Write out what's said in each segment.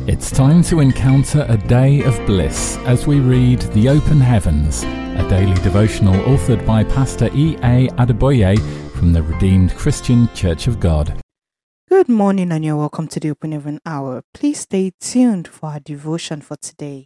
It's time to encounter a day of bliss as we read The Open Heavens, a daily devotional authored by Pastor E.A. Adeboye from the Redeemed Christian Church of God. Good morning and you're welcome to the Open Heaven Hour. Please stay tuned for our devotion for today.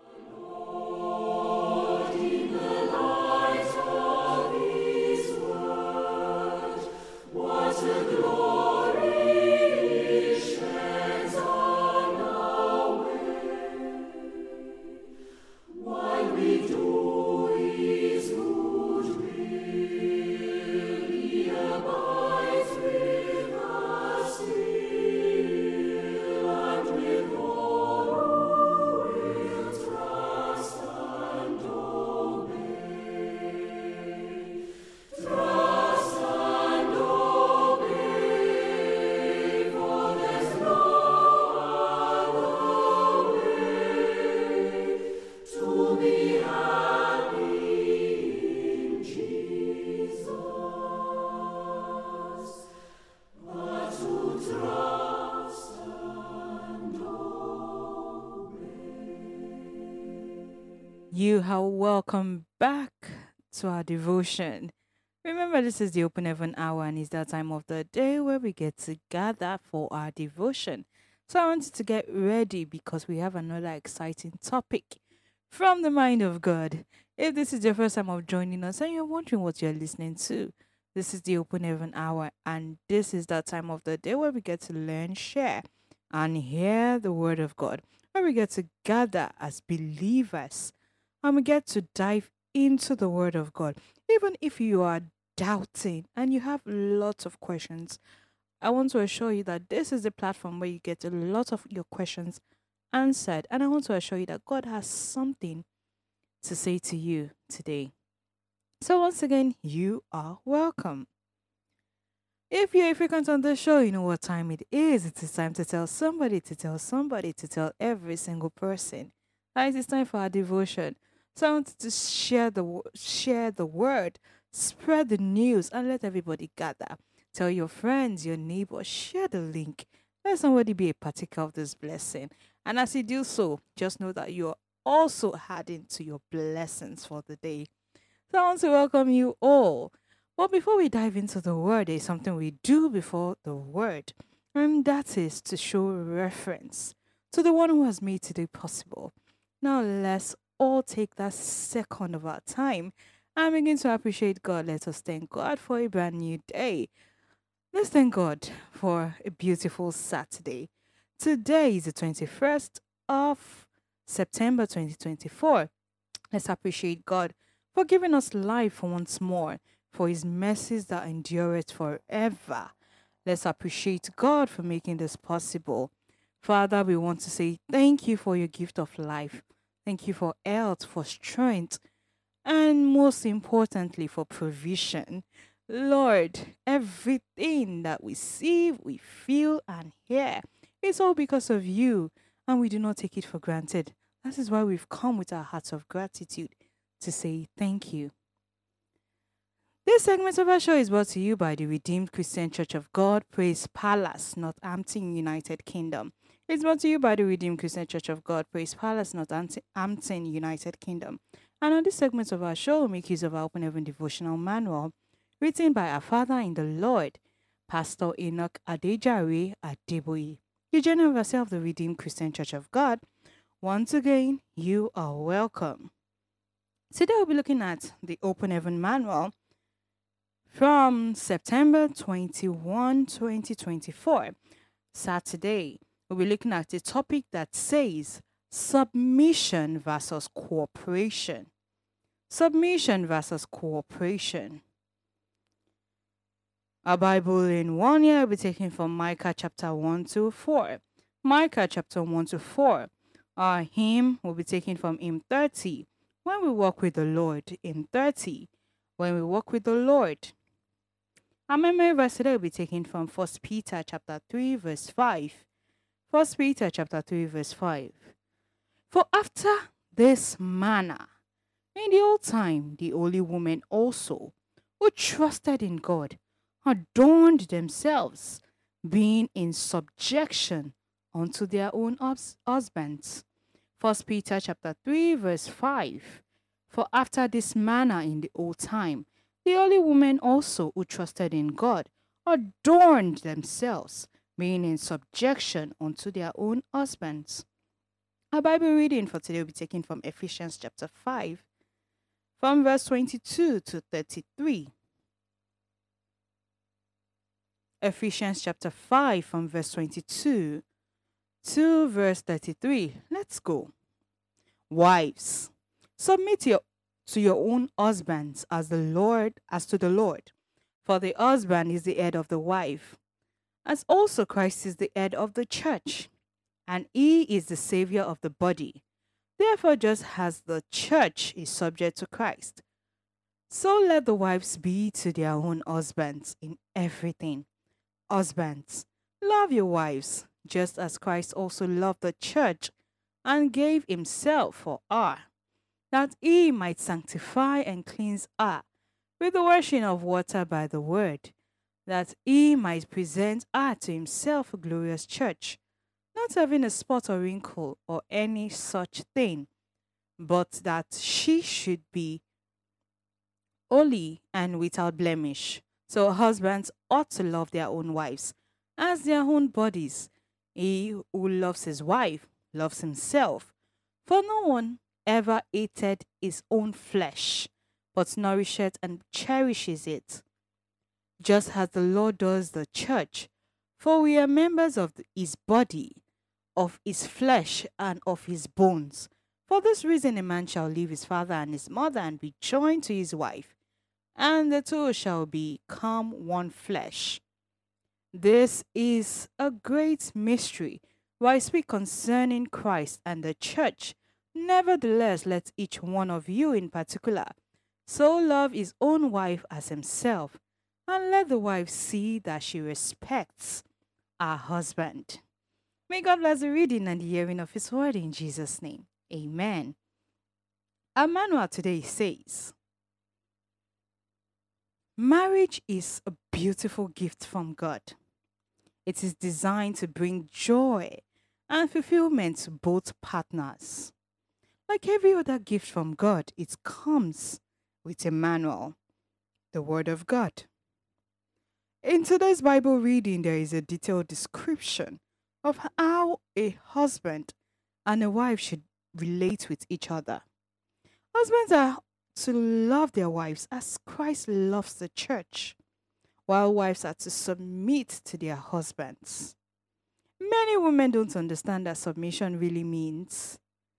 You are welcome back to our devotion. Remember, this is the Open Heaven Hour, and it's that time of the day where we get to gather for our devotion. So I want you to get ready because we have another exciting topic from the mind of God. If this is your first time of joining us and you're wondering what you're listening to, this is the Open Heaven Hour, and this is that time of the day where we get to learn, share, and hear the Word of God, where we get to gather as believers and we get to dive into the Word of God. Even if you are doubting and you have lots of questions, I want to assure you that this is the platform where you get a lot of your questions answered. And I want to assure you that God has something to say to you today. So once again, you are welcome. If you're a frequent on the show, you know what time it is. It is time to tell somebody, to tell every single person that it is time for our devotion. So I want to share the word, spread the news, and let everybody gather. Tell your friends, your neighbors, share the link. Let somebody be a partaker of this blessing. And as you do so, just know that you're also adding to your blessings for the day. So I want to welcome you all. But before we dive into the word, there's something we do before the word, and that is to show reference to the one who has made today possible. Now let's all take that second of our time and begin to appreciate God. Let us thank God for a brand new day. Let's thank God for a beautiful Saturday. Today is the 21st of September 2024. Let's appreciate God for giving us life once more, for his mercies that endureth forever. Let's appreciate God for making this possible. Father, we want to say thank you for your gift of life. Thank you for health, for strength, and most importantly, for provision. Lord, everything that we see, we feel, and hear, it's all because of you, and we do not take it for granted. That is why we've come with our hearts of gratitude to say thank you. This segment of our show is brought to you by the Redeemed Christian Church of God, Praise Palace, Northampton, United Kingdom. It's brought to you by the Redeemed Christian Church of God, Praise Palace, Northampton, United Kingdom. And on this segment of our show, we make use of our Open Heaven devotional manual, written by our Father in the Lord, Pastor Enoch Adejare Adeboye, the General Overseer of the Redeemed Christian Church of God. Once again, you are welcome. Today we'll be looking at the Open Heaven manual from September 21, 2024, Saturday. We'll be looking at a topic that says submission versus cooperation. Submission versus cooperation. Our Bible in 1 year will be taken from Micah chapter 1 to 4. Micah chapter 1 to 4. Our hymn will be taken from hymn 30. When we walk with the Lord, hymn 30. When we walk with the Lord. Our memory verse today will be taken from 1 Peter chapter 3 verse 5. 1 Peter chapter 3 verse 5. For after this manner, in the old time, the holy women also, who trusted in God, adorned themselves, being in subjection unto their own husbands. 1 Peter chapter 3 verse 5. For after this manner in the old time, the holy women also who trusted in God adorned themselves, being in subjection unto their own husbands. Our Bible reading for today will be taken from Ephesians chapter 5, from verse 22 to 33. Ephesians chapter 5, from verse 22 to verse 33. Let's go. Wives, submit to your own husbands as to the Lord. For the husband is the head of the wife, as also Christ is the head of the church, and he is the Savior of the body. Therefore, just as the church is subject to Christ, so let the wives be to their own husbands in everything. Husbands, love your wives, just as Christ also loved the church and gave himself for her, that he might sanctify and cleanse her with the washing of water by the word, that he might present her to himself a glorious church, not having a spot or wrinkle or any such thing, but that she should be holy and without blemish. So husbands ought to love their own wives as their own bodies. He who loves his wife loves himself. For no one ever hated his own flesh, but nourisheth and cherishes it, just as the Lord does the church. For we are members of his body, of his flesh, and of his bones. For this reason a man shall leave his father and his mother, and be joined to his wife, and the two shall become one flesh. This is a great mystery, but I speak concerning Christ and the church. Nevertheless, let each one of you in particular so love his own wife as himself, and let the wife see that she respects her husband. May God bless the reading and the hearing of his word in Jesus' name. Amen. Our manual today says, marriage is a beautiful gift from God. It is designed to bring joy and fulfillment to both partners. Like every other gift from God, it comes with a manual, the Word of God. In today's Bible reading, there is a detailed description of how a husband and a wife should relate with each other. Husbands are to love their wives as Christ loves the church, while wives are to submit to their husbands. Many women don't understand that submission really means.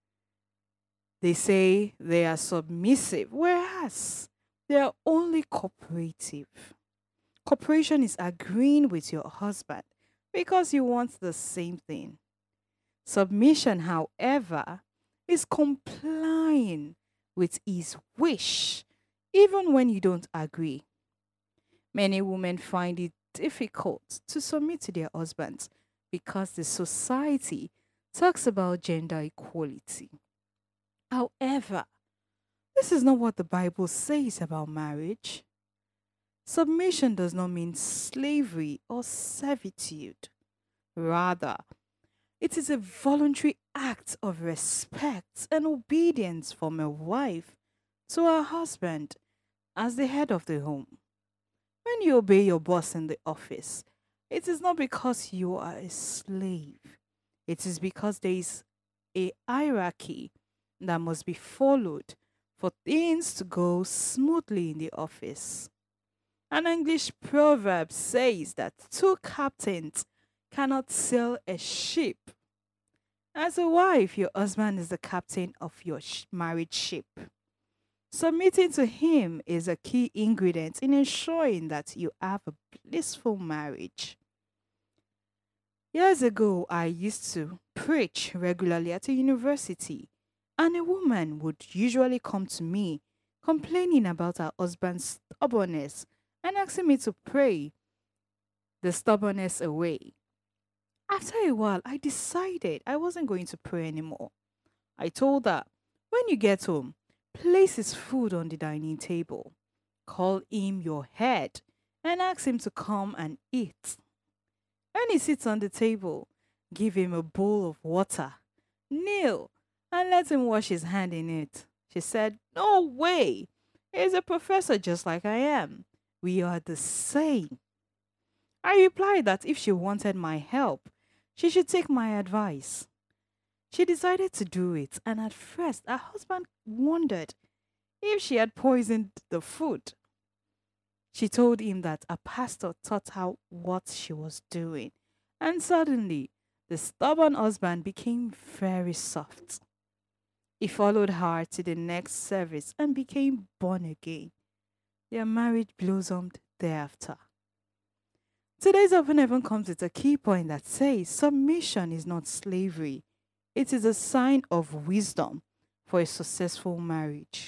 They say they are submissive, whereas they are only cooperative. Cooperation is agreeing with your husband because you want the same thing. Submission, however, is complying with his wish, even when you don't agree. Many women find it difficult to submit to their husbands because the society talks about gender equality. However, this is not what the Bible says about marriage. Submission does not mean slavery or servitude. Rather, it is a voluntary act of respect and obedience from a wife to her husband as the head of the home. When you obey your boss in the office, it is not because you are a slave. It is because there is a hierarchy that must be followed for things to go smoothly in the office. An English proverb says that two captains cannot sail a ship. As a wife, your husband is the captain of your married ship. Submitting to him is a key ingredient in ensuring that you have a blissful marriage. Years ago, I used to preach regularly at a university, and a woman would usually come to me complaining about her husband's stubbornness and asking me to pray the stubbornness away. After a while, I decided I wasn't going to pray anymore. I told her, when you get home, place his food on the dining table, call him your head, and ask him to come and eat. When he sits on the table, Give him a bowl of water. Kneel and let him wash his hand in it. She said, No way. He's a professor just like I am. We are the same. I replied that if she wanted my help, she should take my advice. She decided to do it, and at first her husband wondered if she had poisoned the food. She told him that a pastor taught her what she was doing, and suddenly the stubborn husband became very soft. He followed her to the next service and became born again. Their marriage blossomed thereafter. Today's Open Heaven comes with a key point that says submission is not slavery. It is a sign of wisdom for a successful marriage.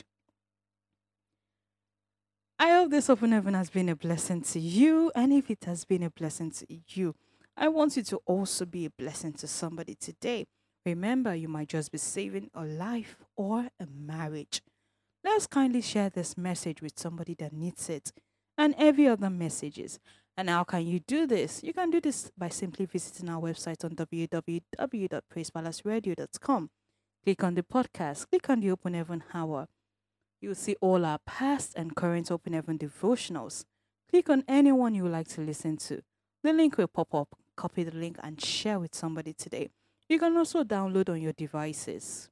I hope this Open Heaven has been a blessing to you, and if it has been a blessing to you, I want you to also be a blessing to somebody today. Remember, you might just be saving a life or a marriage. Let's kindly share this message with somebody that needs it and every other messages. And how can you do this? You can do this by simply visiting our website on www.praisepalaceradio.com. Click on the podcast, click on the Open Heaven Hour. You'll see all our past and current Open Heaven devotionals. Click on anyone you would like to listen to. The link will pop up. Copy the link and share with somebody today. You can also download on your devices.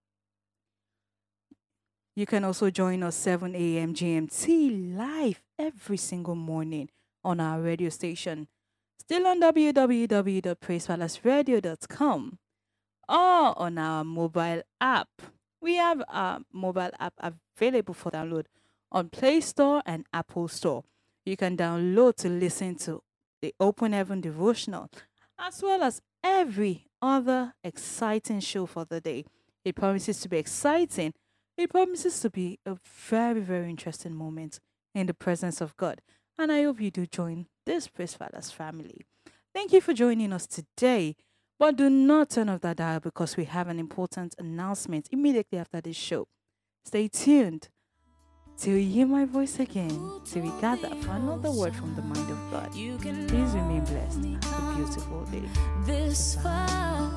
You can also join us 7 a.m. GMT live every single morning on our radio station. Still on www.praisepalaceradio.com or on our mobile app. We have a mobile app available for download on Play Store and Apple Store. You can download to listen to the Open Heaven devotional, as well as every other exciting show for the day. It promises to be exciting. It promises to be a very, very interesting moment in the presence of God. And I hope you do join this Praise Palace family. Thank you for joining us today. But do not turn off that dial because we have an important announcement immediately after this show. Stay tuned till you hear my voice again, till we gather for another word from the mind of God. Please remain blessed. Have a beautiful day. This far,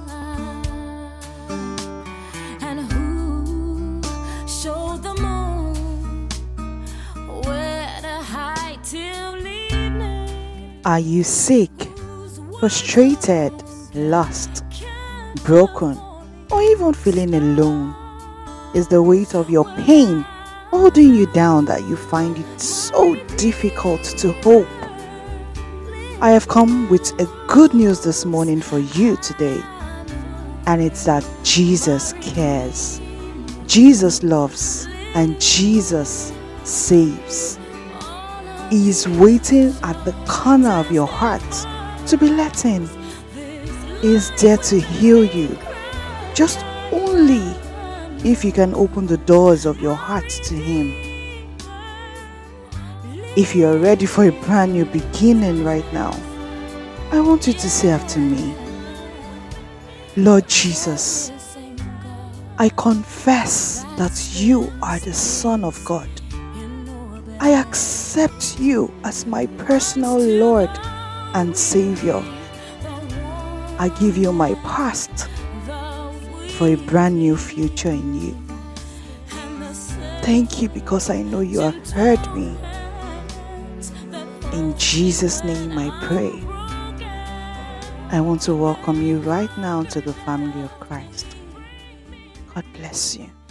and who showed the moon where to hide till evening? Are you sick, frustrated, lost, broken, or even feeling alone? Is the weight of your pain holding you down that you find it so difficult to hope? I have come with a good news this morning for you today, and it's that Jesus cares, Jesus loves, and Jesus saves. He is waiting at the corner of your heart to be let in. He is there to heal you, just only if you can open the doors of your heart to Him. If you are ready for a brand new beginning right now, I want you to say after me, Lord Jesus, I confess that you are the Son of God. I accept you as my personal Lord and Savior. I give you my past for a brand new future in you. Thank you because I know you have heard me. In Jesus' name I pray. I want to welcome you right now to the family of Christ. God bless you.